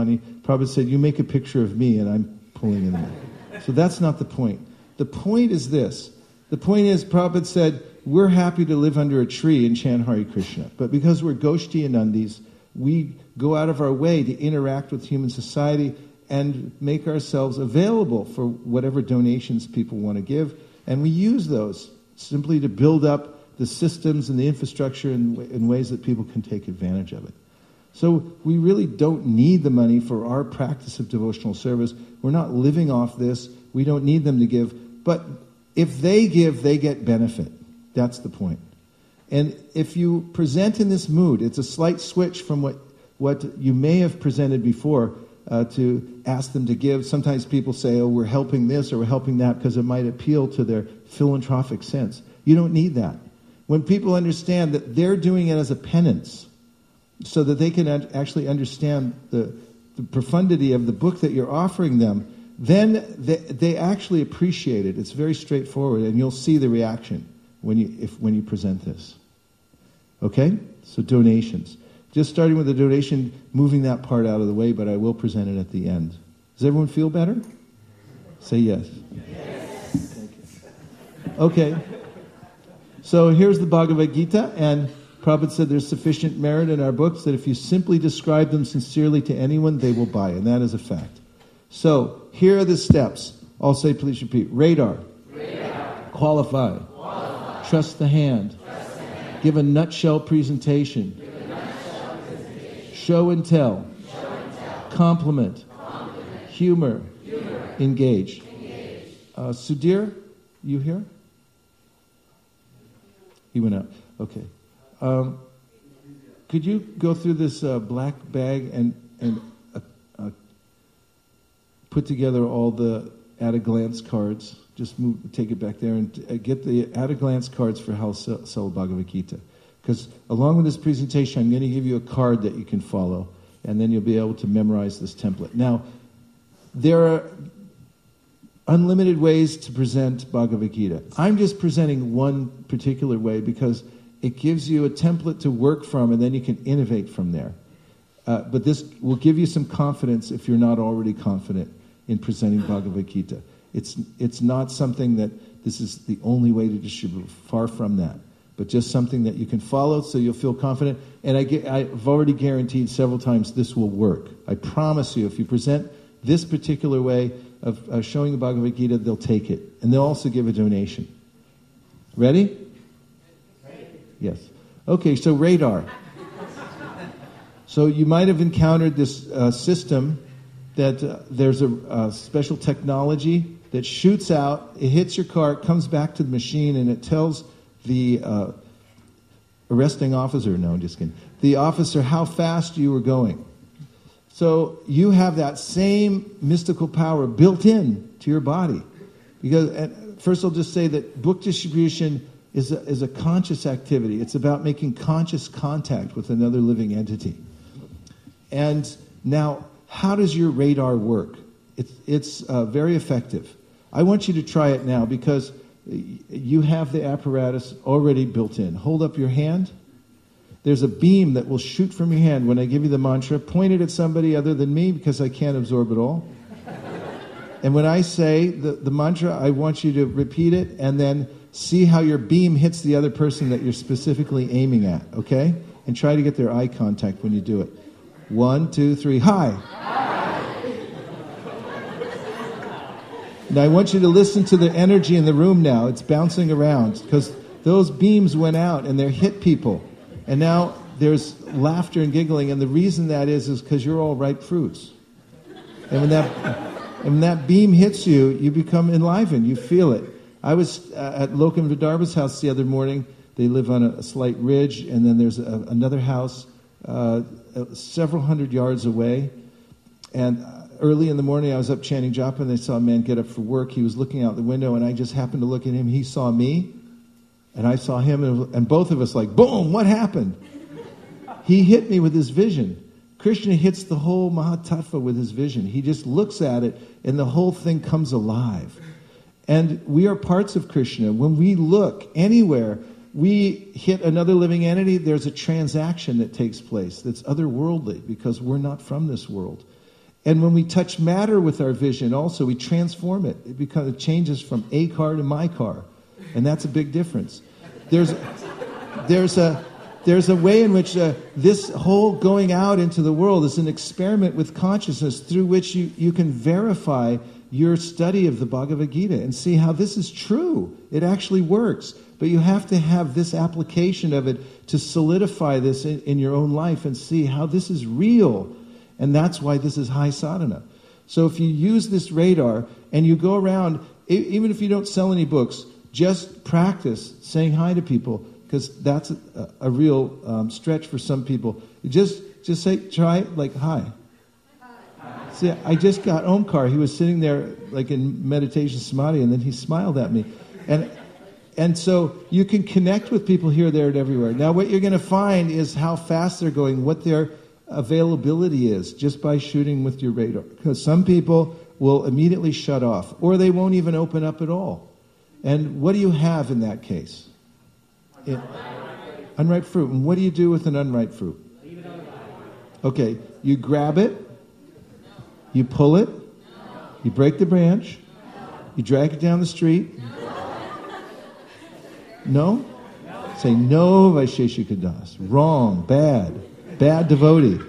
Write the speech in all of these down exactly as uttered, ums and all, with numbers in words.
money. Prabhupada said, you make a picture of me and I'm pulling in the money. So that's not the point. The point is this. The point is, Prabhupada said, we're happy to live under a tree and chant Hare Krishna. But because we're Goshti Anandis, we go out of our way to interact with human society and make ourselves available for whatever donations people want to give. And we use those simply to build up the systems and the infrastructure in, in ways that people can take advantage of it. So we really don't need the money for our practice of devotional service. We're not living off this. We don't need them to give. But if they give, they get benefit. That's the point. And if you present in this mood, it's a slight switch from what, what you may have presented before, uh, to ask them to give. Sometimes people say, oh, we're helping this or we're helping that because it might appeal to their philanthropic sense. You don't need that. When people understand that they're doing it as a penance, so that they can actually understand the, the profundity of the book that you're offering them, then they, they actually appreciate it. It's very straightforward, and you'll see the reaction when you if when you present this. Okay? So donations. Just starting with the donation, moving that part out of the way, but I will present it at the end. Does everyone feel better? Say yes. Yes. Thank you. Okay. So here's the Bhagavad Gita, and Prabhupada said there's sufficient merit in our books that if you simply describe them sincerely to anyone, they will buy, and that is a fact. So here are the steps. I'll say, please repeat. Radar. Radar. Qualify. Qualify. Trust the hand. Trust the hand. Give a nutshell presentation. Give a nutshell presentation. Show and tell. Show and tell. Compliment. Compliment. Humor. Humor. Engage. Engage. Uh, Sudhir, you here? He went out. Okay. Um, could you go through this uh, black bag and and uh, uh, put together all the at-a-glance cards? Just move, take it back there and uh, get the at-a-glance cards for how to sell Bhagavad Gita. Because along with this presentation, I'm going to give you a card that you can follow, and then you'll be able to memorize this template. Now, there are unlimited ways to present Bhagavad Gita. I'm just presenting one particular way because it gives you a template to work from, and then you can innovate from there. Uh, but this will give you some confidence if you're not already confident in presenting Bhagavad Gita. It's it's not something that this is the only way to distribute. Far from that. But just something that you can follow so you'll feel confident. And I get, I've already guaranteed several times this will work. I promise you, if you present this particular way of uh, showing the Bhagavad Gita, they'll take it. And they'll also give a donation. Ready? Yes. Okay, so radar. So you might have encountered this uh, system that uh, there's a uh, special technology that shoots out, it hits your car, it comes back to the machine, and it tells the uh, arresting officer, no, I'm just kidding, the officer how fast you were going. So you have that same mystical power built in to your body. Because and first I'll just say that book distribution is a, is a conscious activity. It's about making conscious contact with another living entity. And now, how does your radar work? It's, it's uh, very effective. I want you to try it now because you have the apparatus already built in. Hold up your hand. There's a beam that will shoot from your hand when I give you the mantra. Point it at somebody other than me because I can't absorb it all. And when I say the, the mantra, I want you to repeat it and then see how your beam hits the other person that you're specifically aiming at, okay? And try to get their eye contact when you do it. One, two, three, hi. Hi. Now I want you to listen to the energy in the room now. It's bouncing around because those beams went out and they hit people. And now there's laughter and giggling, and the reason that is is because you're all ripe fruits. And when that, and when that beam hits you, you become enlivened. You feel it. I was uh, at Lokam Vidarbha's house the other morning. They live on a, a slight ridge, and then there's a, another house uh, several hundred yards away. And uh, early in the morning, I was up chanting japa, and I saw a man get up for work. He was looking out the window, and I just happened to look at him. He saw me, and I saw him, and, and both of us like, boom, what happened? He hit me with his vision. Krishna hits the whole Mahatattva with his vision. He just looks at it, and the whole thing comes alive. And we are parts of Krishna. When we look anywhere, we hit another living entity, there's a transaction that takes place that's otherworldly because we're not from this world. And when we touch matter with our vision also, we transform it. It becomes, it changes from a car to my car. And that's a big difference. There's, there's, a, there's a way in which uh, this whole going out into the world is an experiment with consciousness through which you, you can verify your study of the Bhagavad Gita and see how this is true. It actually works. But you have to have this application of it to solidify this in, in your own life and see how this is real. And that's why this is high sadhana. So if you use this radar and you go around, even if you don't sell any books, just practice saying hi to people, because that's a, a real um, stretch for some people. Just just say, try like, hi. Hi. See, I just got Omkar. He was sitting there like in meditation samadhi, and then he smiled at me. And and so you can connect with people here, there, and everywhere. Now what you're going to find is how fast they're going, what their availability is, just by shooting with your radar. Because some people will immediately shut off, or they won't even open up at all. And what do you have in that case? It, unripe fruit. And what do you do with an unripe fruit? Okay, you grab it, you pull it, you break the branch, you drag it down the street. No? Say, no, Vaisheshikadas. Wrong, bad. Bad devotee.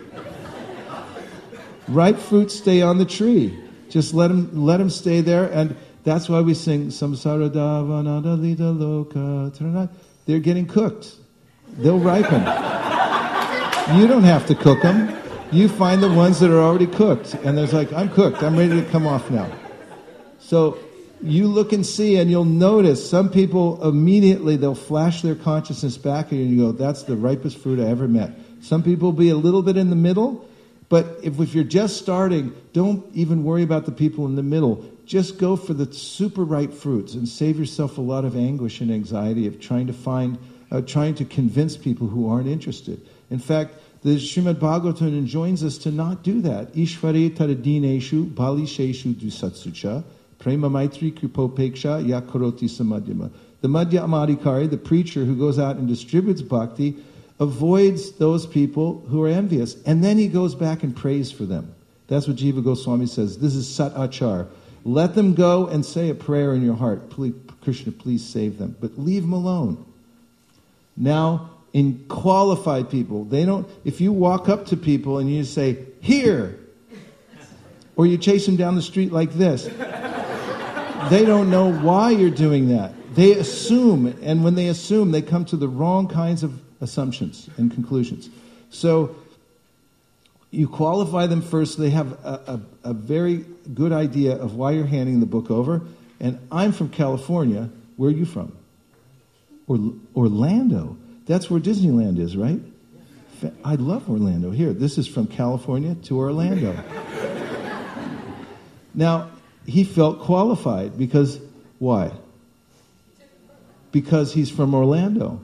Ripe fruits stay on the tree. Just let them, let them stay there. And that's why we sing Samsara Davanadalita Loka. They're getting cooked. They'll ripen. You don't have to cook them. You find the ones that are already cooked. And there's like, I'm cooked. I'm ready to come off now. So you look and see, and you'll notice some people immediately, they'll flash their consciousness back at you and you go, that's the ripest fruit I ever met. Some people will be a little bit in the middle, but if, if you're just starting, don't even worry about the people in the middle. Just go for the super ripe fruits and save yourself a lot of anguish and anxiety of trying to find, uh, trying to convince people who aren't interested. In fact, the Srimad Bhagavatam enjoins us to not do that. Ishvare taradineshu bali sheshu dusatsucha prema maitri kripopeksha yakaroti samadhyama. The Madhyamadikari, the preacher who goes out and distributes bhakti, avoids those people who are envious. And then he goes back and prays for them. That's what Jiva Goswami says. This is sat achar. Let them go and say a prayer in your heart. Please, Krishna, please save them. But leave them alone. Now, in qualified people, they don't. If you walk up to people and you say, here, or you chase them down the street like this, they don't know why you're doing that. They assume, and when they assume, they come to the wrong kinds of assumptions and conclusions. So you qualify them first. So they have a, a, a very good idea of why you're handing the book over. And I'm from California. Where are you from? Or, Orlando. That's where Disneyland is, right? I love Orlando. Here, this is from California to Orlando. Now, he felt qualified because, why? Because he's from Orlando.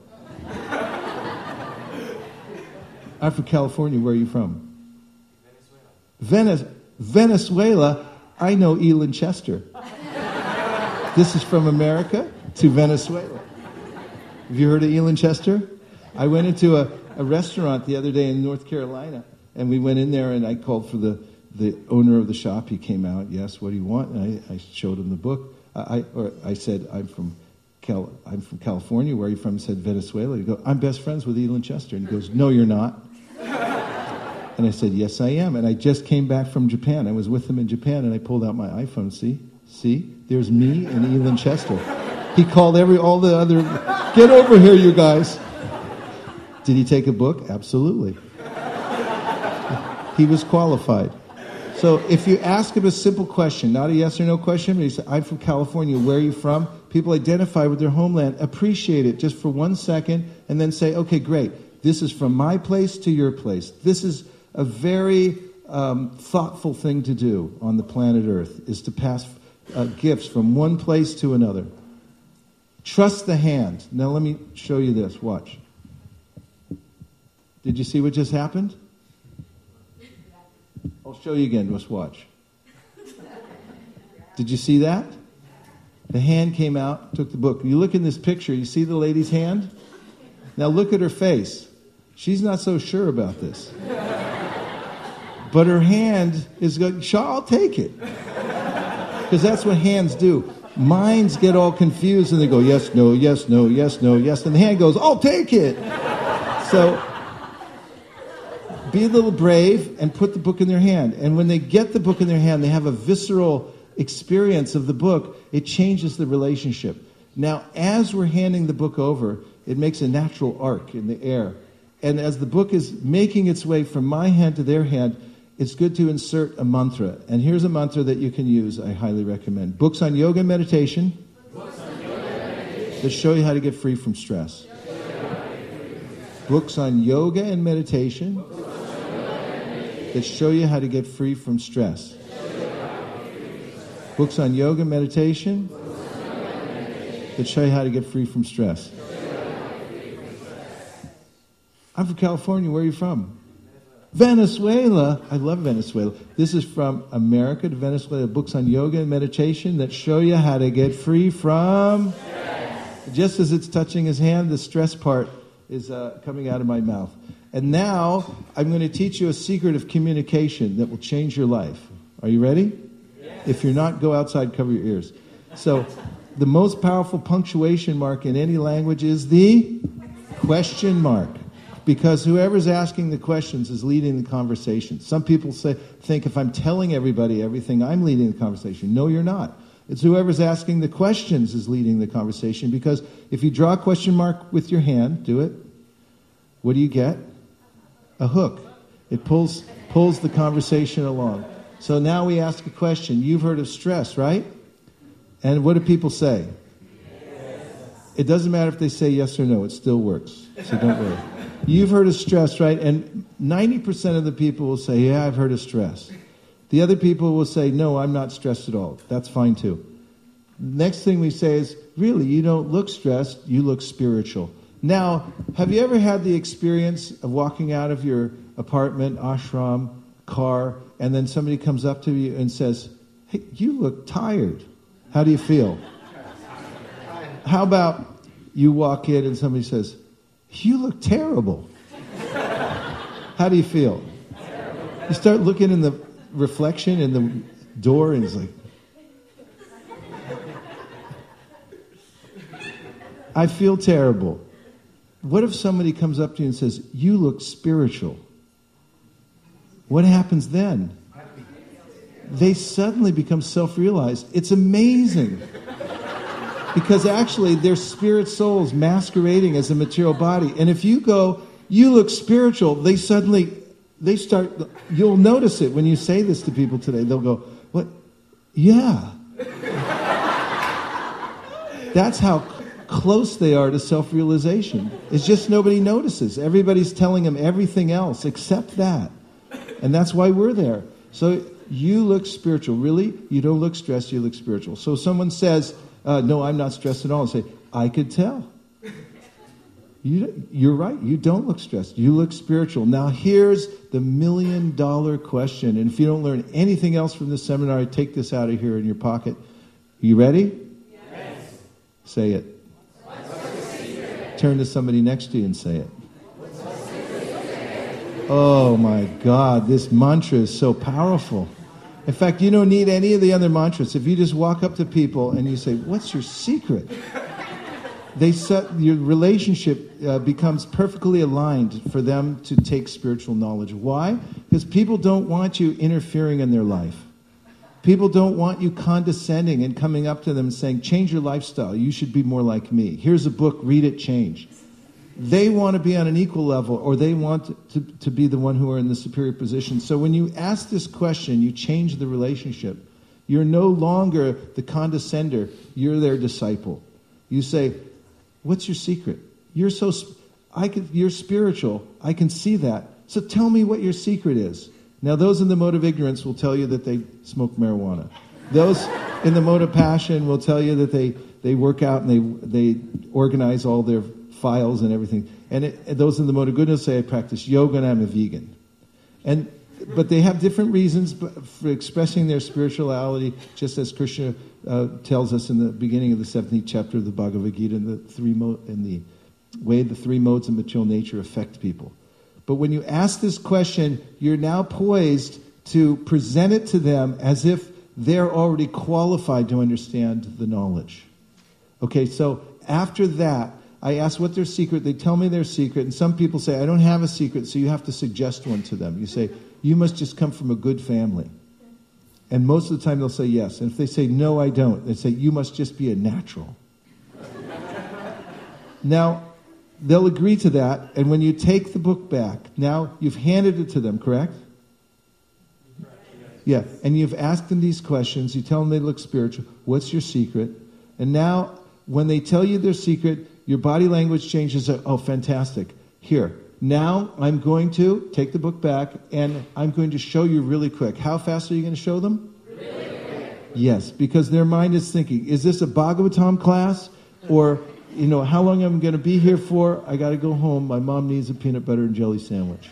I'm from California. Where are you from? Venezuela. Venezuela. I know Elin Chester. This is from America to Venezuela. Have you heard of Elin Chester? I went into a, a restaurant the other day in North Carolina, and we went in there, and I called for the, the owner of the shop. He came out. Yes, what do you want? And I, I showed him the book. I, I, or I said, I'm from Cal, I'm from California. Where are you from? He said, Venezuela. He goes, I'm best friends with Elin Chester. And he goes, no, you're not. And I said, yes, I am. And I just came back from Japan. I was with him in Japan, and I pulled out my iPhone. See? See? There's me and Elin Chester. He called every all the other, get over here, you guys. Did he take a book? Absolutely. He was qualified. So if you ask him a simple question, not a yes or no question, but he said, I'm from California, where are you from? People identify with their homeland, appreciate it just for one second, and then say, okay, great. This is from my place to your place. This is a very um, thoughtful thing to do on the planet Earth, is to pass uh, gifts from one place to another. Trust the hand. Now let me show you this. Watch. Did you see what just happened? I'll show you again. Just watch. Did you see that? The hand came out, took the book. You look in this picture, you see the lady's hand? Now look at her face. She's not so sure about this. But her hand is going, sure, I'll take it. Because that's what hands do. Minds get all confused and they go, yes, no, yes, no, yes, no, yes. And the hand goes, I'll take it. So be a little brave and put the book in their hand. And when they get the book in their hand, they have a visceral experience of the book. It changes the relationship. Now, as we're handing the book over, it makes a natural arc in the air. And as the book is making its way from my hand to their hand, it's good to insert a mantra. And here's a mantra that you can use, I highly recommend. Books on yoga and meditation, Books on yoga and meditation. That show you how to get free from stress. Books on yoga and meditation that show you how to get free from stress. Books on yoga and meditation that show you how to get free from stress. I'm from California. Where are you from? Venezuela. I love Venezuela. This is from America to Venezuela. Books on yoga and meditation that show you how to get free from stress. Just as it's touching his hand, the stress part is uh, coming out of my mouth. And now I'm going to teach you a secret of communication that will change your life. Are you ready? Yes. If you're not, go outside, cover your ears. So the most powerful punctuation mark in any language is the question mark. Because whoever's asking the questions is leading the conversation. Some people say, think if I'm telling everybody everything, I'm leading the conversation. No, you're not. It's whoever's asking the questions is leading the conversation. Because if you draw a question mark with your hand, do it. What do you get? A hook. It pulls pulls the conversation along. So now we ask a question. You've heard of stress, right? And what do people say? Yes. It doesn't matter if they say yes or no. It still works. So don't worry. You've heard of stress, right? And ninety percent of the people will say, yeah, I've heard of stress. The other people will say, no, I'm not stressed at all. That's fine too. Next thing we say is, really, you don't look stressed, you look spiritual. Now, have you ever had the experience of walking out of your apartment, ashram, car, and then somebody comes up to you and says, hey, you look tired. How do you feel? How about you walk in and somebody says, you look terrible. How do you feel? You start looking in the reflection in the door and it's like, I feel terrible. What if somebody comes up to you and says, you look spiritual? What happens then? They suddenly become self-realized. It's amazing. Because actually, their spirit souls masquerading as a material body. And if you go, you look spiritual, they suddenly, they start, you'll notice it when you say this to people today. They'll go, what? Yeah. That's how close they are to self-realization. It's just nobody notices. Everybody's telling them everything else except that. And that's why we're there. So you look spiritual. Really? You don't look stressed, you look spiritual. So someone says, Uh, no, I'm not stressed at all. And say, I could tell. You, you're right. You don't look stressed. You look spiritual. Now, here's the million dollar question. And if you don't learn anything else from this seminar, take this out of here in your pocket. You ready? Yes. Say it. Turn to somebody next to you and say it. Oh, my God. This mantra is so powerful. In fact, you don't need any of the other mantras. If you just walk up to people and you say, what's your secret? They set, your relationship uh, becomes perfectly aligned for them to take spiritual knowledge. Why? Because people don't want you interfering in their life. People don't want you condescending and coming up to them and saying, change your lifestyle. You should be more like me. Here's a book, read it, change. They want to be on an equal level, or they want to, to be the one who are in the superior position. So when you ask this question, you change the relationship. You're no longer the condescender. You're their disciple. You say, what's your secret? You're so, I could, you're spiritual. I can see that. So tell me what your secret is. Now, those in the mode of ignorance will tell you that they smoke marijuana. Those in the mode of passion will tell you that they, they work out and they, they organize all their files and everything. And, it, and those in the mode of goodness say, I practice yoga and I'm a vegan. And but they have different reasons for expressing their spirituality, just as Krishna uh, tells us in the beginning of the seventeenth chapter of the Bhagavad Gita, in the three mo- in the way the three modes of material nature affect people. But when you ask this question, you're now poised to present it to them as if they're already qualified to understand the knowledge. Okay, so after that, I ask what their secret. They tell me their secret, and some people say, I don't have a secret, so you have to suggest one to them. You say, you must just come from a good family. And most of the time they'll say yes. And if they say, no, I don't, they say, you must just be a natural. Now, they'll agree to that, and when you take the book back, now you've handed it to them, correct? Yeah, and you've asked them these questions. You tell them they look spiritual. What's your secret? And now, when they tell you their secret, your body language changes. Oh, fantastic. Here, now I'm going to take the book back, and I'm going to show you really quick. How fast are you going to show them? Really quick. Yes, because their mind is thinking, is this a Bhagavatam class? Or, you know, how long am I going to be here for? I got to go home. My mom needs a peanut butter and jelly sandwich.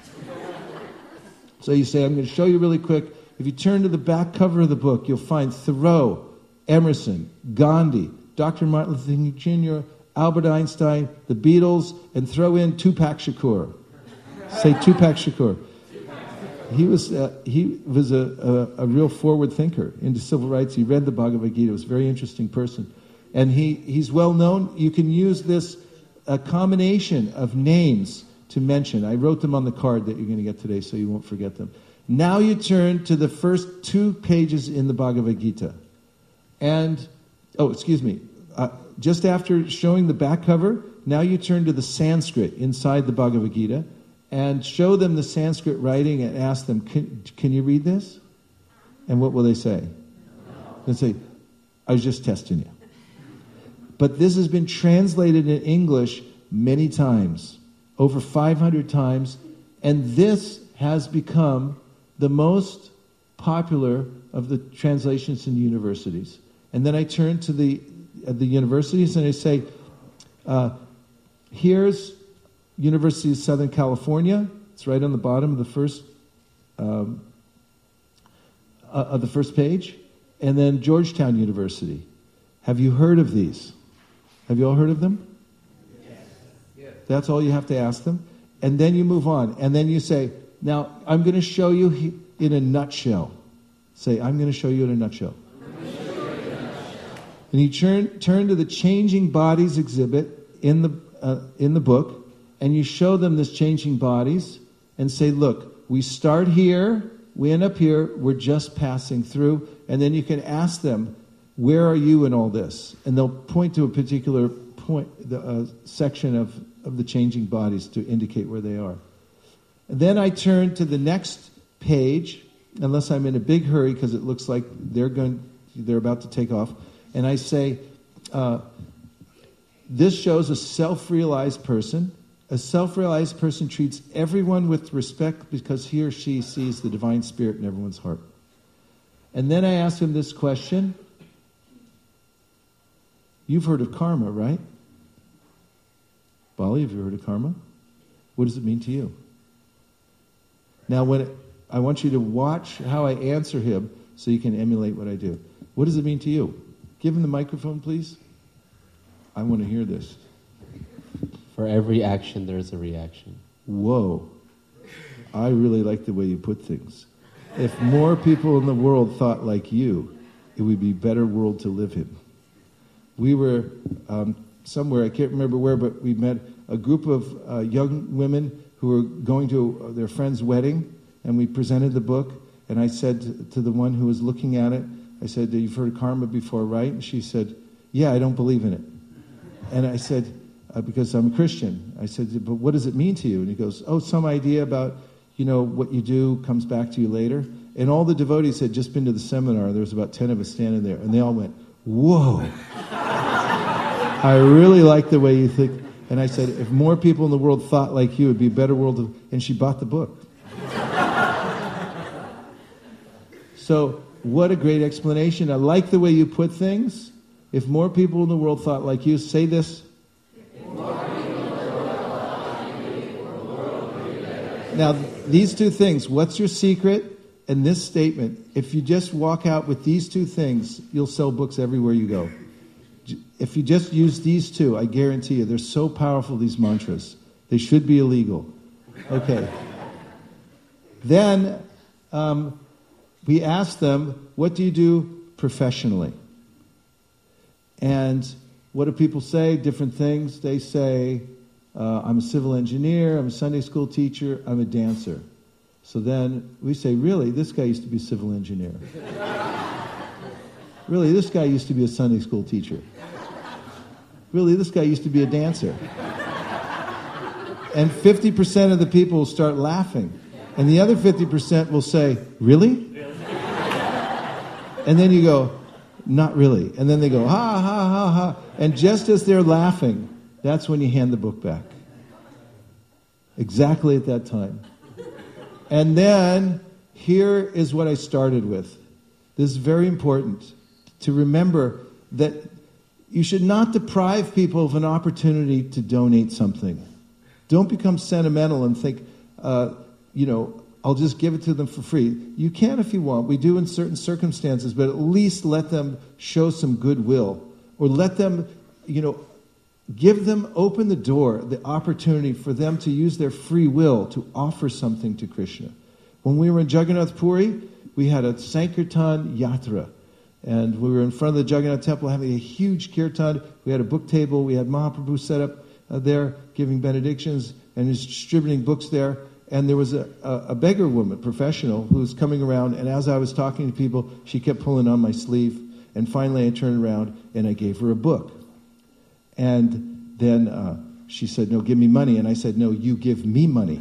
So you say, I'm going to show you really quick. If you turn to the back cover of the book, you'll find Thoreau, Emerson, Gandhi, Doctor Martin Luther King Junior, Albert Einstein, the Beatles, and throw in Tupac Shakur. Say Tupac Shakur. He was uh, he was a, a, a real forward thinker into civil rights. He read the Bhagavad Gita. He was a very interesting person. And he, he's well known. You can use this a combination of names to mention. I wrote them on the card that you're going to get today so you won't forget them. Now you turn to the first two pages in the Bhagavad Gita. And, oh, excuse me. Uh, just after showing the back cover, now you turn to the Sanskrit inside the Bhagavad Gita and show them the Sanskrit writing and ask them, can, can you read this? And what will they say? They'll say, I was just testing you. But this has been translated in English many times, over five hundred times, and this has become the most popular of the translations in universities. And then I turn to the uh, the universities and I say, uh, here's University of Southern California. It's right on the bottom of the first um, uh, of the first page. And then Georgetown University. Have you heard of these? Have you all heard of them? Yes. Yes. That's all you have to ask them. And then you move on. And then you say, now, I'm going to show you in a nutshell. Say, I'm going to show you in a nutshell. And you turn turn to the Changing Bodies exhibit in the uh, in the book, and you show them this Changing Bodies, and say, look, we start here, we end up here, we're just passing through, and then you can ask them, where are you in all this? And they'll point to a particular point, the uh, section of, of the Changing Bodies to indicate where they are. And then I turn to the next page, unless I'm in a big hurry because it looks like they're going, they're about to take off. And I say, uh, this shows a self-realized person. A self-realized person treats everyone with respect because he or she sees the divine spirit in everyone's heart. And then I ask him this question. You've heard of karma, right? Bali, have you heard of karma? What does it mean to you? Now, when it, I want you to watch how I answer him so you can emulate what I do. What does it mean to you? Give him the microphone, please. I want to hear this. For every action, there's a reaction. Whoa. I really like the way you put things. If more people in the world thought like you, it would be a better world to live in. We were um, somewhere, I can't remember where, but we met a group of uh, young women who were going to their friend's wedding, and we presented the book, and I said to, to the one who was looking at it, I said, you've heard of karma before, right? And she said, yeah, I don't believe in it. And I said, uh, because I'm a Christian. I said, but what does it mean to you? And he goes, oh, some idea about, you know, what you do comes back to you later. And all the devotees had just been to the seminar. There was about ten of us standing there, and they all went, whoa. I really like the way you think. And I said, if more people in the world thought like you, it would be a better world. To... And she bought the book. So, what a great explanation. I like the way you put things. If more people in the world thought like you, say this. Now, these two things, what's your secret? And this statement, if you just walk out with these two things, you'll sell books everywhere you go. If you just use these two, I guarantee you, they're so powerful, these mantras. They should be illegal. Okay. Then, um, we ask them, what do you do professionally? And what do people say? Different things. They say, uh, I'm a civil engineer, I'm a Sunday school teacher, I'm a dancer. So then we say, really, this guy used to be a civil engineer. Really, this guy used to be a Sunday school teacher. Really, this guy used to be a dancer. And fifty percent of the people will start laughing. And the other fifty percent will say, really? And then you go, not really. And then they go, ha, ha, ha, ha. And just as they're laughing, that's when you hand the book back. Exactly at that time. And then, here is what I started with. This is very important to remember that you should not deprive people of an opportunity to donate something. Don't become sentimental and think, uh, you know, I'll just give it to them for free. You can if you want. We do in certain circumstances, but at least let them show some goodwill. Or let them, you know, give them, open the door, the opportunity for them to use their free will to offer something to Krishna. When we were in Jagannath Puri, we had a Sankirtan Yatra. And we were in front of the Jagannath Temple having a huge kirtan. We had a book table. We had Mahaprabhu set up uh, there giving benedictions and he's distributing books there. And there was a, a, a beggar woman, professional, who was coming around. And as I was talking to people, she kept pulling on my sleeve. And finally I turned around and I gave her a book. And then uh, she said, no, give me money. And I said, no, you give me money.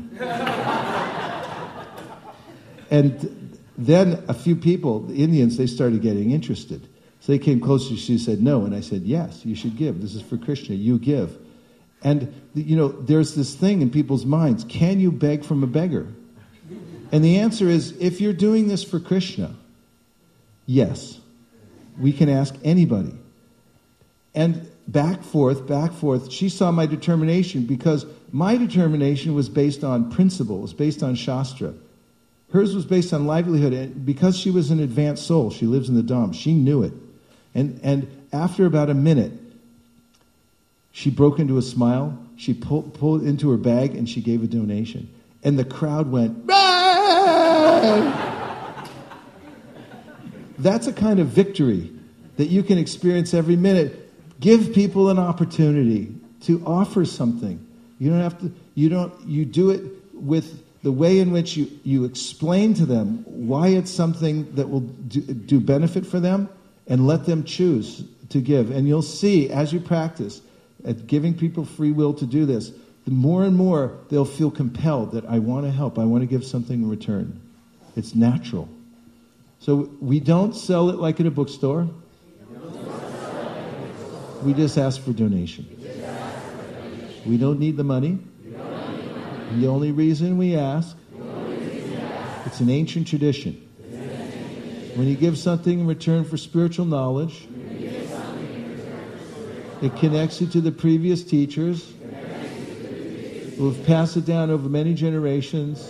And then a few people, the Indians, they started getting interested. So they came closer. She said, no. And I said, yes, you should give. This is for Krishna. You give. And, you know, there's this thing in people's minds. Can you beg from a beggar? And the answer is, if you're doing this for Krishna, yes. We can ask anybody. And back forth, back forth, she saw my determination because my determination was based on principle, was based on Shastra. Hers was based on livelihood. And because she was an advanced soul, she lives in the Dham, she knew it. And, and after about a minute, she broke into a smile, she pulled, pulled into her bag, and she gave a donation. And the crowd went, "Bah!" That's a kind of victory that you can experience every minute. Give people an opportunity to offer something. You don't have to, you don't, you do it with the way in which you, you explain to them why it's something that will do, do benefit for them, and let them choose to give. And you'll see, as you practice at giving people free will to do this, the more and more they'll feel compelled that I want to help, I want to give something in return. It's natural. So we don't sell it like at a bookstore. We just ask for donation. We don't need the money. The only reason we ask, it's an ancient tradition. When you give something in return for spiritual knowledge, it connects you to the previous teachers who have passed it down over many generations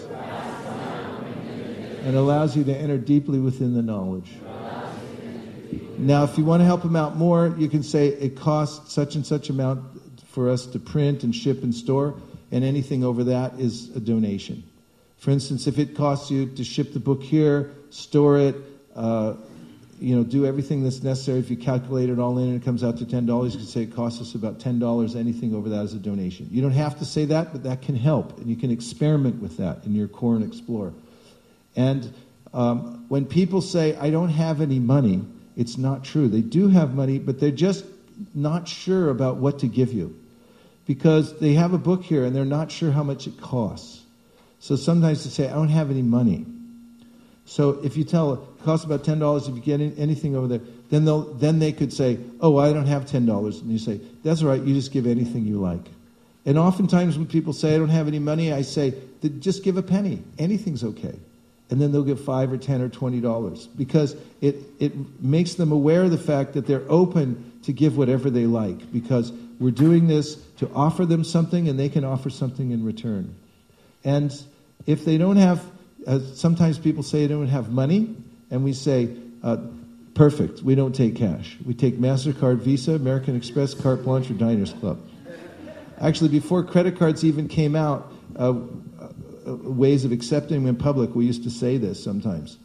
and allows you to enter deeply within the knowledge. Now, if you want to help them out more, you can say it costs such and such amount for us to print and ship and store, and anything over that is a donation. For instance, if it costs you to ship the book here, store it, uh, you know, do everything that's necessary. If you calculate it all in and it comes out to ten dollars, you can say it costs us about ten dollars. Anything over that is a donation. You don't have to say that, but that can help. And you can experiment with that in your Core and Explore. And um, when people say, I don't have any money, it's not true. They do have money, but they're just not sure about what to give you. Because they have a book here and they're not sure how much it costs. So sometimes they say, I don't have any money. So if you tell, it costs about ten dollars if you get anything over there, then they'll then they could say, oh, I don't have ten dollars. And you say, that's all right, you just give anything you like. And oftentimes when people say, I don't have any money, I say, just give a penny. Anything's okay. And then they'll give five or ten or twenty dollars. Because it, it makes them aware of the fact that they're open to give whatever they like. Because we're doing this to offer them something and they can offer something in return. And if they don't have, uh, sometimes people say they don't have money, and we say, uh, perfect, we don't take cash. We take MasterCard, Visa, American Express, Carte Blanche, or Diners Club. Actually, before credit cards even came out, uh, uh, ways of accepting them in public, we used to say this sometimes.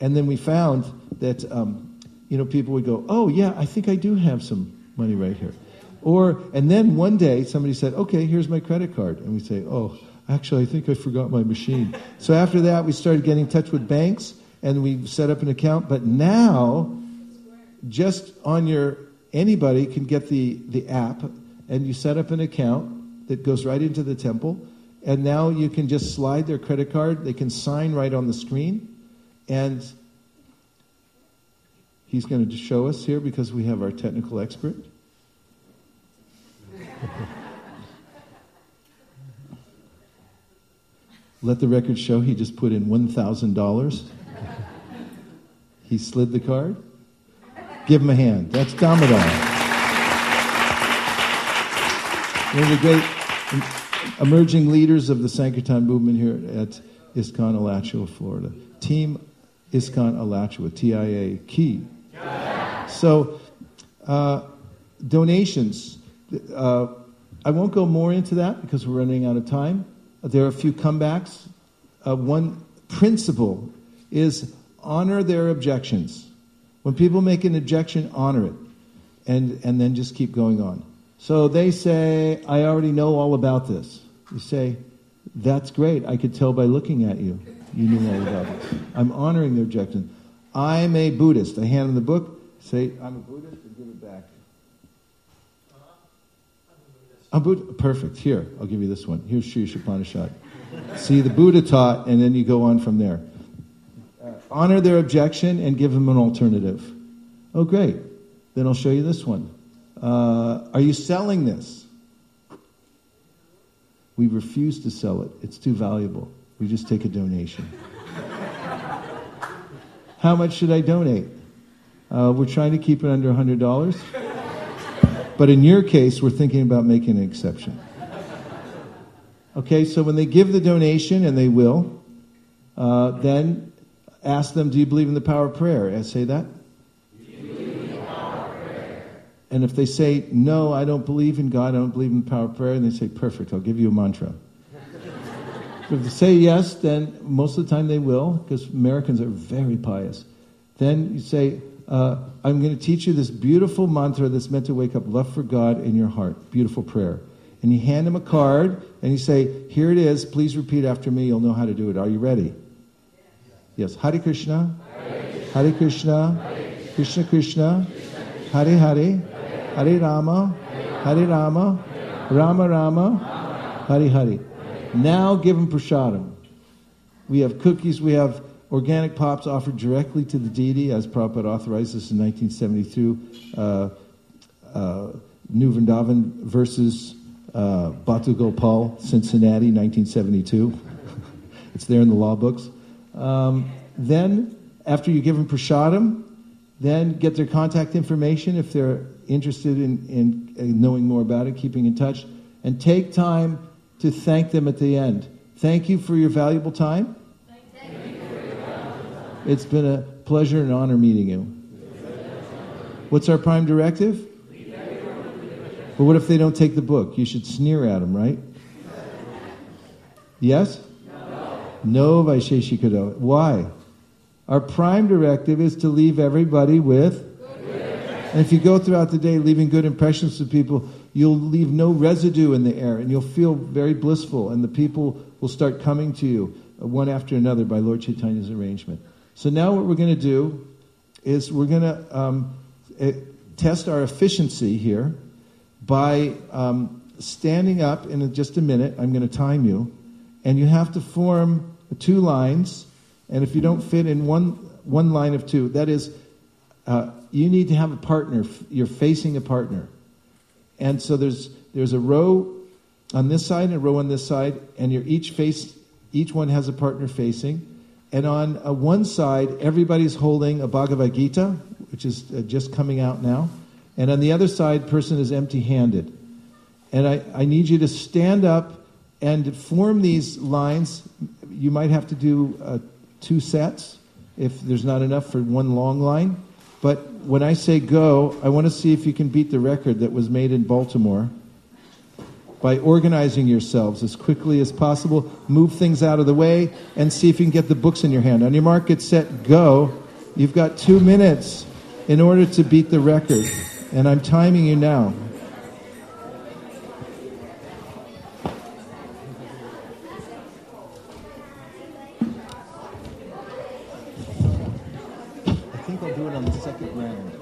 and then we found that, um, you know, people would go, oh, yeah, I think I do have some money right here. Or, and then one day somebody said, okay, here's my credit card. And we say, oh, actually, I think I forgot my machine. So after that, we started getting in touch with banks, and we set up an account. But now, just on your, anybody can get the, the app, and you set up an account that goes right into the temple. And now you can just slide their credit card. They can sign right on the screen. And he's going to show us here because we have our technical expert. Let the record show he just put in one thousand dollars. He slid the card. Give him a hand. That's Damodar. One of the great emerging leaders of the Sankirtan movement here at ISKCON Alachua, Florida. Team ISKCON Alachua, T I A, key. Yeah. So, uh, donations. Uh, I won't go more into that because we're running out of time. There are a few comebacks. Uh, one principle is honor their objections. When people make an objection, honor it. And, and then just keep going on. So they say, I already know all about this. You say, that's great. I could tell by looking at you. You knew all about this. I'm honoring their objection. I'm a Buddhist. I hand them the book. Say, I'm a Buddhist, and give it back. I'm Buddha. Perfect. Here, I'll give you this one. Here's Sri Upanishad. See, the Buddha taught, and then you go on from there. Uh, honor their objection and give them an alternative. Oh, great. Then I'll show you this one. Uh, are you selling this? We refuse to sell it. It's too valuable. We just take a donation. How much should I donate? Uh, we're trying to keep it under one hundred dollars. But in your case, we're thinking about making an exception. Okay, so when they give the donation, and they will, uh, then ask them, do you believe in the power of prayer? I say that. Do you believe in the power of prayer? And if they say, no, I don't believe in God, I don't believe in the power of prayer, and they say, perfect, I'll give you a mantra. So if they say yes, then most of the time they will, because Americans are very pious. Then you say, uh, I'm going to teach you this beautiful mantra that's meant to wake up love for God in your heart. Beautiful prayer. And you hand them a card, and you say, here it is, please repeat after me, you'll know how to do it. Are you ready? Yes. Hare Krishna, Hare Krishna, Krishna Krishna, Hare Hare, Hare Rama, Hare Rama, Rama Rama, Hare Hare. Now give them prasadam. We have cookies, we have organic pops offered directly to the deity, as Prabhupada authorized this in nineteen seventy-two. Uh, uh, New Vrindavan versus uh, Batu Gopal, Cincinnati, nineteen seventy-two. It's there in the law books. Um, then, after you give them prasadam, then get their contact information if they're interested in, in, in knowing more about it, keeping in touch, and take time to thank them at the end. Thank you for your valuable time. It's been a pleasure and honor meeting you. What's our prime directive? But what if they don't take the book? You should sneer at them, right? Yes? No, Vaisheshikado. Why? Our prime directive is to leave everybody with... And if you go throughout the day leaving good impressions to people, you'll leave no residue in the air, and you'll feel very blissful, and the people will start coming to you one after another by Lord Chaitanya's arrangement. So now what we're going to do is we're going to um, uh, test our efficiency here by um, standing up in just a minute. I'm going to time you. And you have to form two lines. And if you don't fit in one one line of two, that is, uh, you need to have a partner. You're facing a partner. And so there's there's a row on this side and a row on this side. And you're each face, each one has a partner facing. And on uh, one side, everybody's holding a Bhagavad Gita, which is uh, just coming out now. And on the other side, person is empty-handed. And I, I need you to stand up and form these lines. You might have to do uh, two sets if there's not enough for one long line. But when I say go, I want to see if you can beat the record that was made in Baltimore. by organizing yourselves as quickly as possible. Move things out of the way and see if you can get the books in your hand. On your mark, get set, go. You've got two minutes in order to beat the record. And I'm timing you now. I think I'll do it on the second round.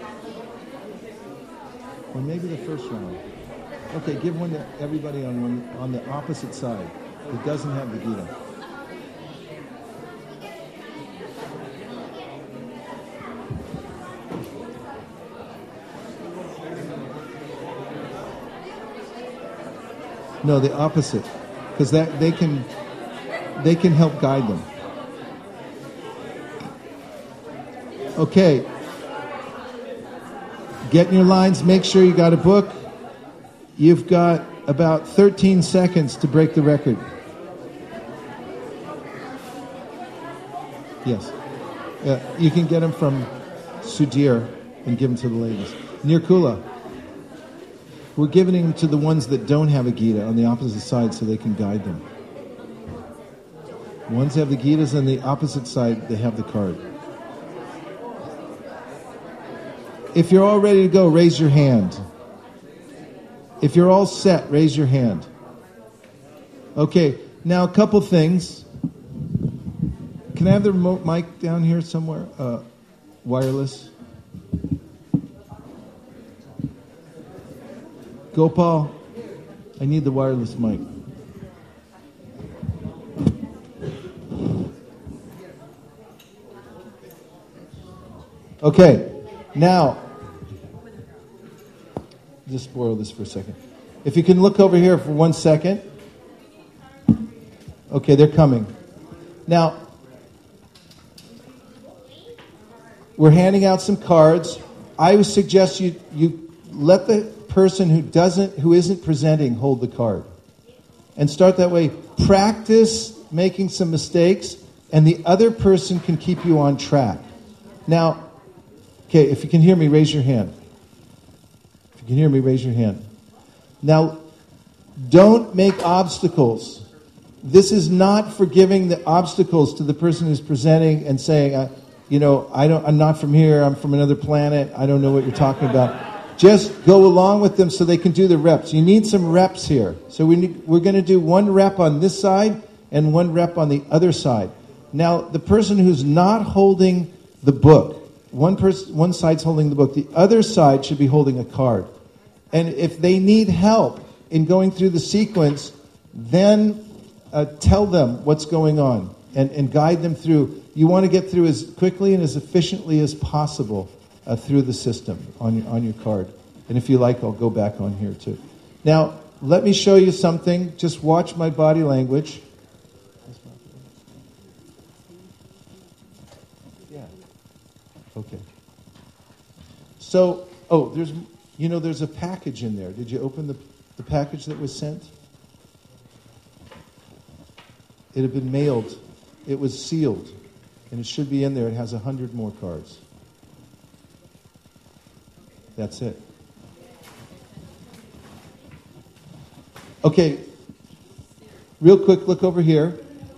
Or maybe the first round. Okay, give one to everybody on one on the opposite side that doesn't have the Gita. No, the opposite, because that they can they can help guide them. Okay. Get in your lines. Make sure you got a book. You've got about thirteen seconds to break the record. Yes. Uh, you can get them from Sudhir and give them to the ladies. Nirkula. We're giving them to the ones that don't have a Gita on the opposite side so they can guide them. Ones have the Gitas on the opposite side, they have the card. If you're all ready to go, raise your hand. If you're all set, raise your hand. Okay, now a couple things. Can I have the remote mic down here somewhere? Uh, wireless. Gopal, I need the wireless mic. Okay, now, just spoil this for a second. If you can look over here for one second. Okay, they're coming. Now, we're handing out some cards. I would suggest you you let the person who doesn't, who isn't presenting, hold the card, and start that way. Practice making some mistakes, and the other person can keep you on track. Now, okay, if you can hear me, raise your hand. If you can hear me, raise your hand. Now, don't make obstacles. This is not for giving the obstacles to the person who's presenting and saying, uh, you know, I don't, I'm not from here, I'm from another planet, I don't know what you're talking about. Just go along with them so they can do the reps. You need some reps here. So we need, we're going to do one rep on this side and one rep on the other side. Now, the person who's not holding the book, one person, one side's holding the book, the other side should be holding a card. And if they need help in going through the sequence, then uh, tell them what's going on and, and guide them through. You want to get through as quickly and as efficiently as possible uh, through the system on your, on your card. And if you like, I'll go back on here too. Now, let me show you something. Just watch my body language. Yeah. Okay. So, oh, there's, you know, there's a package in there. Did you open the, the package that was sent? It had been mailed. It was sealed. And it should be in there. It has a hundred more cards. That's it. Okay. Real quick, look over here.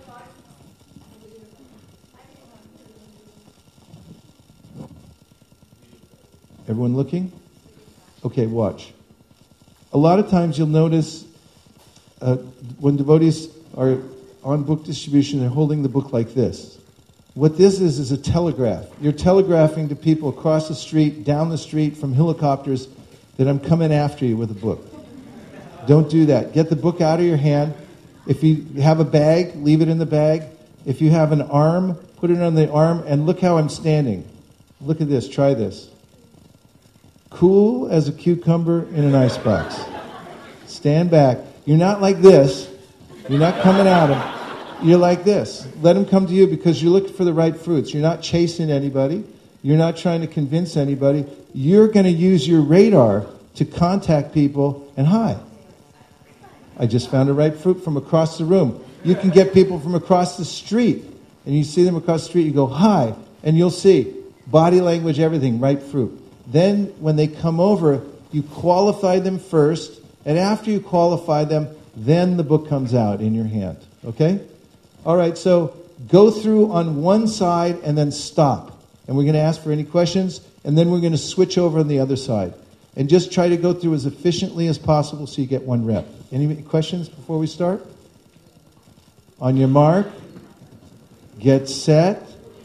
Everyone looking? Okay, watch. A lot of times you'll notice uh, when devotees are on book distribution, they're holding the book like this. What this is is a telegraph. You're telegraphing to people across the street, down the street, from helicopters, that I'm coming after you with a book. Don't do that. Get the book out of your hand. If you have a bag, leave it in the bag. If you have an arm, put it on the arm, and look how I'm standing. Look at this. Try this. Cool as a cucumber in an icebox. Stand back. You're not like this. You're not coming at them. You're like this. Let them come to you because you're looking for the right fruits. You're not chasing anybody. You're not trying to convince anybody. You're going to use your radar to contact people and hi. I just found a ripe fruit from across the room. You can get people from across the street, and you see them across the street, you go, hi, and you'll see body language, everything, ripe fruit. Then when they come over, you qualify them first, And after you qualify them, then the book comes out in your hand. Okay? All right, so go through on one side and then stop. And we're going to ask for any questions, and then we're going to switch over on the other side. And just try to go through as efficiently as possible so you get one rep. Any questions before we start? On your mark, get set,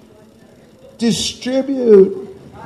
distribute.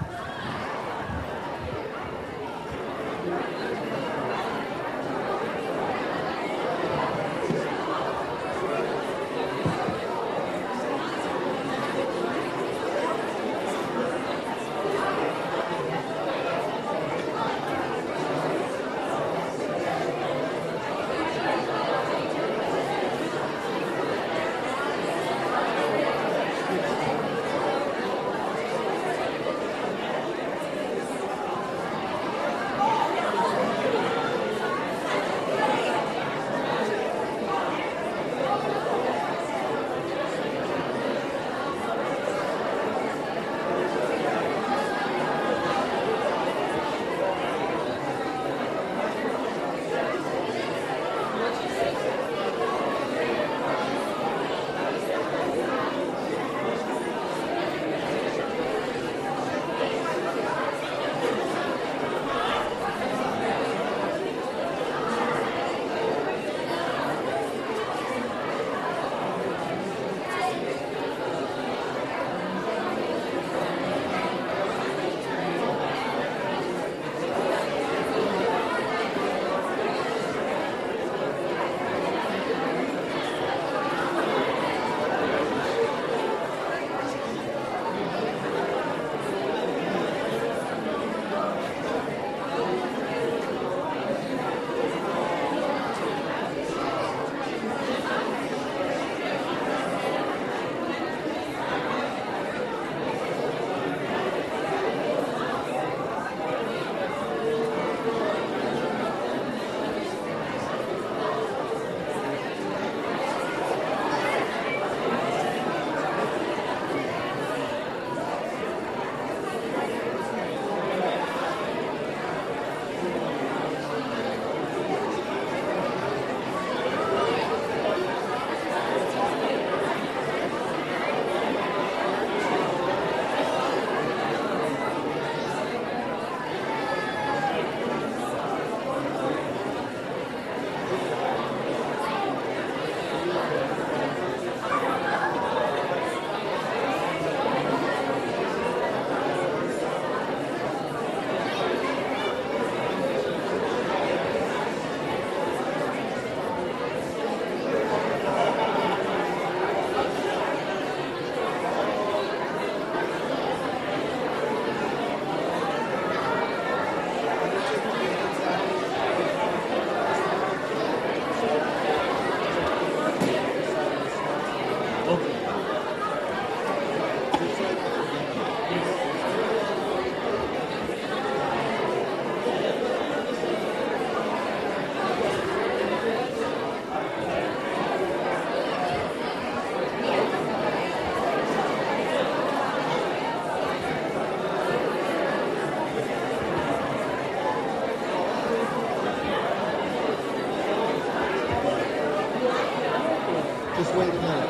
Just wait a minute.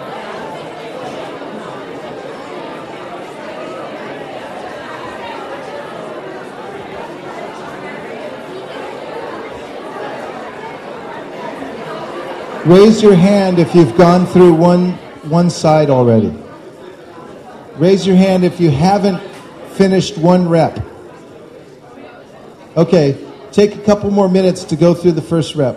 Raise your hand if you've gone through one, one side already. Raise your hand if you haven't finished one rep. Okay, take a couple more minutes to go through the first rep.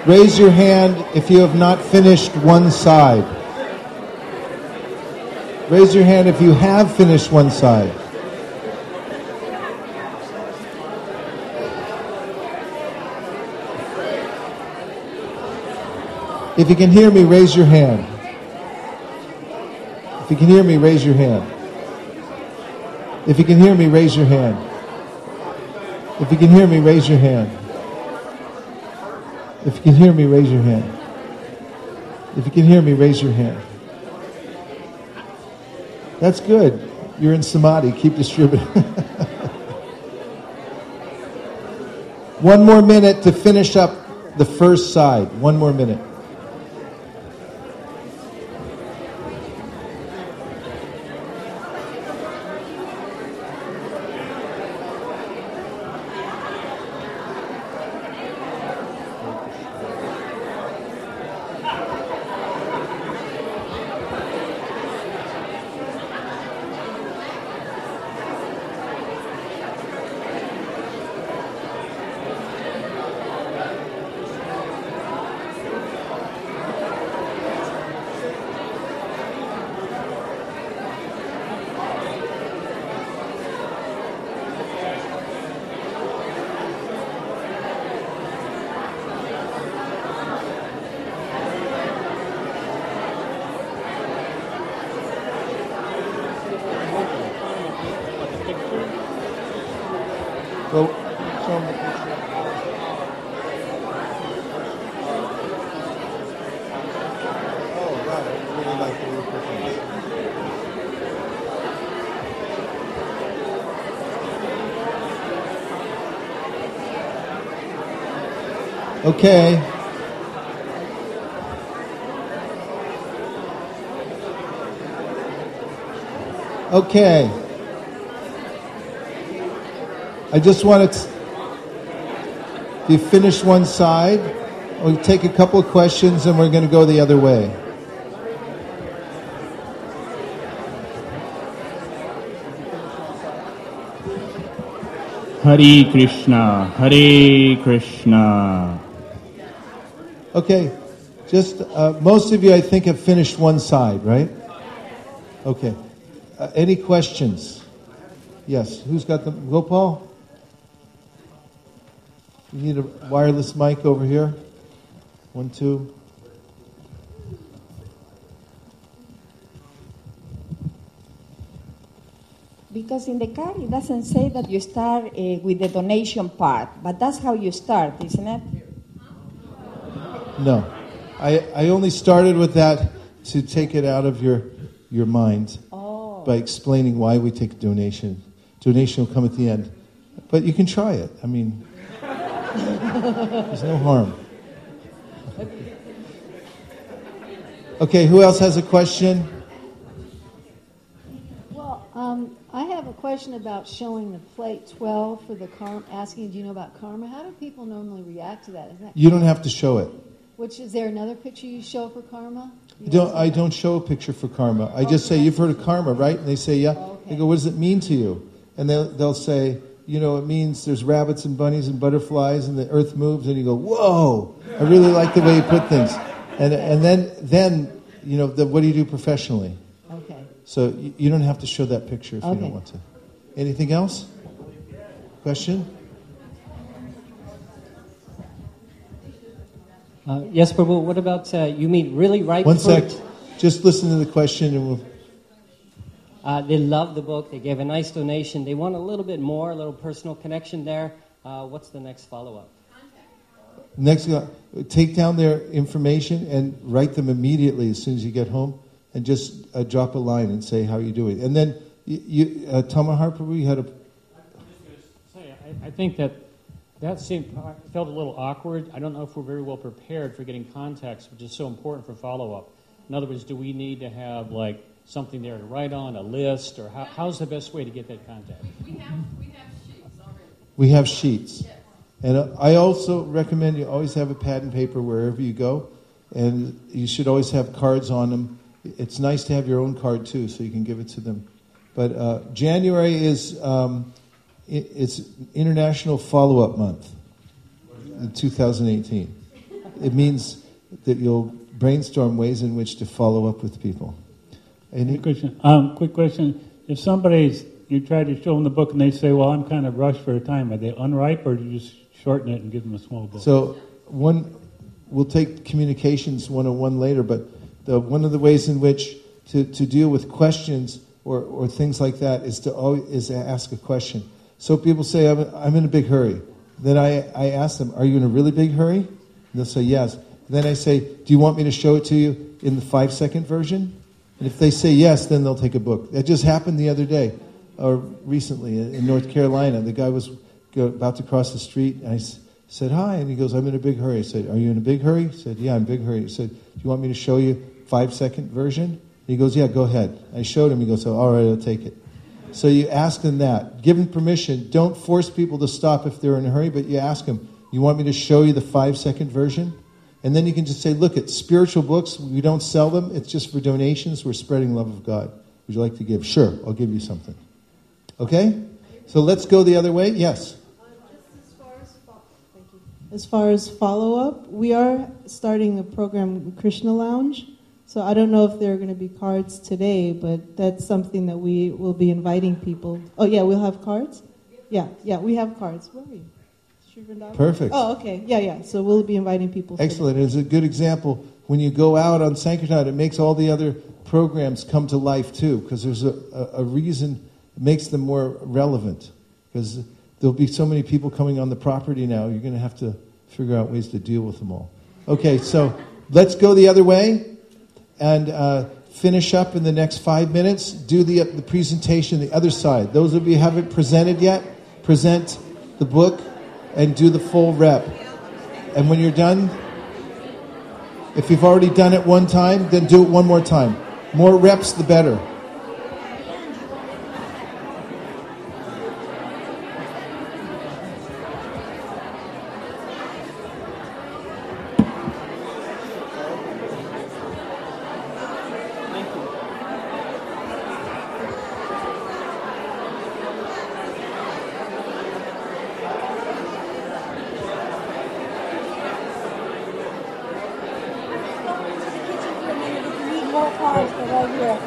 Raise your hand if you have not finished one side. Raise your hand if you have finished one side. If you can hear me, raise your hand. If you can hear me, raise your hand. If you can hear me, raise your hand. If you can hear me, raise your hand. If you can hear me, raise your hand. If you can hear me, raise your hand. That's good. You're in samadhi. Keep distributing. One more minute to finish up the first side. One more minute. Go show them the picture. Oh, right. I really like the little pictures. Okay. Okay. I just wanted to, if you finish one side, we'll take a couple of questions and we're going to go the other way. Hare Krishna, Hare Krishna. Okay, just uh, most of you, I think, have finished one side, right? Okay. Uh, any questions? Yes. Who's got the Gopal? You need a wireless mic over here. One, two. Because in the card it doesn't say that you start uh, with the donation part, but that's how you start, isn't it? No. I, I only started with that to take it out of your your mind oh. by explaining why we take a donation. Donation will come at the end. But you can try it. I mean, there's no harm. Okay, who else has a question? Well, um, I have a question about showing the plate twelve for the karma, asking, do you know about karma? How do people normally react to that? Is that You don't have to show it. Which, is there another picture you show for karma? You I don't, I that? don't show a picture for karma. I just say, you've heard of karma, right? And they say, yeah. Okay. They go, what does it mean to you? And they'll, they'll say, you know, it means there's rabbits and bunnies and butterflies and the earth moves. And you go, whoa, I really like the way you put things. And and then, then you know, the, what do you do professionally? Okay. So you, you don't have to show that picture if Okay. you don't want to. Anything else? Question? Uh, yes, Prabhu, what about, uh, you mean really ripe One fruit? sec. Just listen to the question and we'll... Uh, they love the book. They gave a nice donation. They want a little bit more, a little personal connection there. Uh, what's the next follow-up? Next, uh, take down their information and write them immediately as soon as you get home, and just uh, drop a line and say how you doing. And then, you, you uh, Tamahar Prabhu, you had a... I'm just going to say, I, I think that that seemed felt a little awkward. I don't know if we're very well prepared for getting context, which is so important for follow-up. In other words, do we need to have like something there to write on, a list, or how, how's the best way to get that contact? We have we have sheets already. We have sheets. Yes. And uh, I also recommend you always have a pad and paper wherever you go, and you should always have cards on them. It's nice to have your own card too, so you can give it to them. But uh, January is um, it, it's International Follow-Up Month in two thousand eighteen. It means that you'll brainstorm ways in which to follow up with people. Any Quick question. Um, quick question. If somebody's, you try to show them the book and they say, well, I'm kind of rushed for a time, are they unripe or do you just shorten it and give them a small book? So one, we'll take communications one oh one later, but the, one of the ways in which to, to deal with questions or, or things like that is to always, is to ask a question. So people say, I'm, I'm in a big hurry. Then I, I ask them, are you in a really big hurry? And they'll say, yes. Then I say, do you want me to show it to you in the five-second version? And if they say yes, then they'll take a book. That just happened the other day, or recently in North Carolina. The guy was go, about to cross the street, and I s- said, hi, and he goes, I'm in a big hurry. I said, are you in a big hurry? He said, yeah, I'm in a big hurry. He said, do you want me to show you five-second version? And he goes, yeah, go ahead. I showed him. He goes, oh, all right, I'll take it. So you ask them that. Give them permission. Don't force people to stop if they're in a hurry, but you ask them, you want me to show you the five-second version? And then you can just say, look, at spiritual books, we don't sell them. It's just for donations. We're spreading love of God. Would you like to give? Sure, I'll give you something. Okay? So let's go the other way. Yes? As far as, fo- thank you. As far as follow-up, we are starting a program, Krishna Lounge. So I don't know if there are going to be cards today, but that's something that we will be inviting people. Oh, yeah, we'll have cards? Yeah, yeah, we have cards. Where are you? Perfect. Oh, okay. Yeah, yeah. So we'll be inviting people. Excellent. It's a good example. When you go out on Sanctity, it makes all the other programs come to life too, because there's a, a, a reason, it makes them more relevant. Because there'll be so many people coming on the property now, you're going to have to figure out ways to deal with them all. Okay, so let's go the other way and uh, finish up in the next five minutes. Do the, the presentation, the other side. Those of you who haven't presented yet, present the book. And do the full rep. And when you're done, if you've already done it one time, then do it one more time. More reps, the better. More cards, they're right here.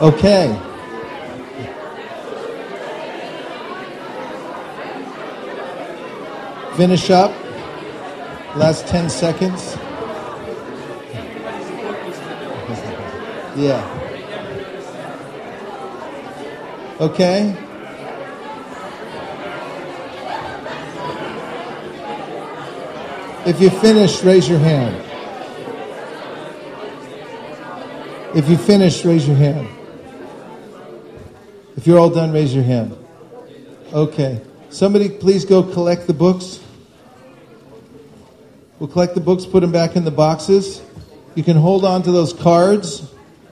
Okay. Finish up. Last ten seconds. Yeah. Okay. If you finish, raise your hand. If you finish, raise your hand. If you're all done, raise your hand. Okay. Somebody please go collect the books. We'll collect the books, put them back in the boxes. You can hold on to those cards.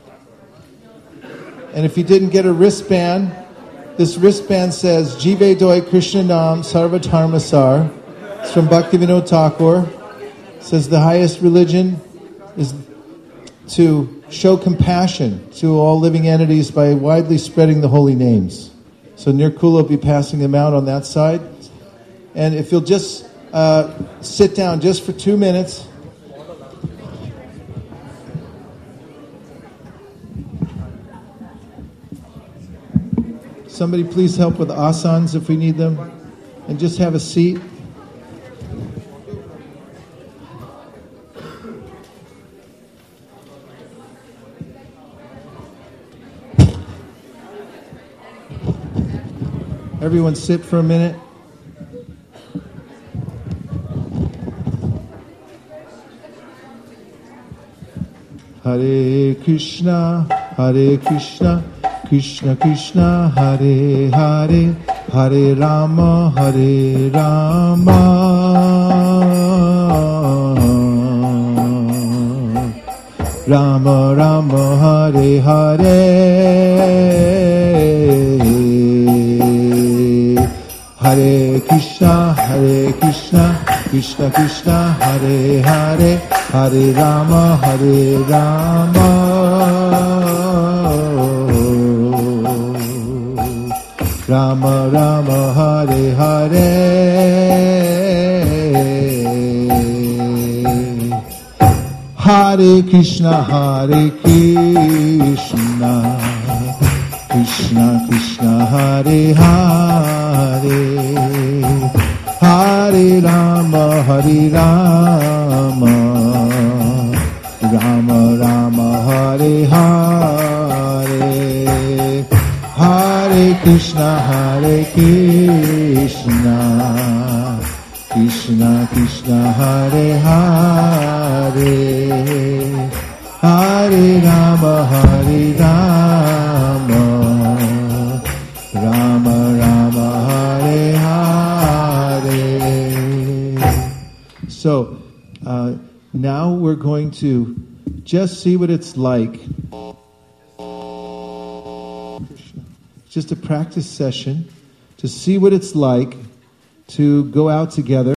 And if you didn't get a wristband, this wristband says Jive Doi Krishna Nam Sarva Dharmasar. It's from Bhaktivinoda Thakur. It says the highest religion is to show compassion to all living entities by widely spreading the holy names. So Nirkula will be passing them out on that side. And if you'll just uh, sit down just for two minutes. Somebody please help with asanas if we need them. And just have a seat. Everyone sit for a minute. Hare Krishna, Hare Krishna, Krishna Krishna, Hare Hare, Hare Rama, Hare Rama, Rama Rama, Hare Hare. Hare Krishna, Hare Krishna, Krishna Krishna, Hare Hare, Hare Rama, Hare Rama, Rama Rama, Hare Hare. Hare Krishna, Hare Krishna, Krishna Krishna, Hare Hare, Hare Rama, Hare Rama, Rama Rama, Hare Hare, Hare Krishna, Hare Krishna, Krishna Krishna, Hare Hare, Hare Rama, Hare Rama, Rama Rama, Hare Hare. So, uh, now we're going to just see what it's like. Just a practice session to see what it's like to go out together.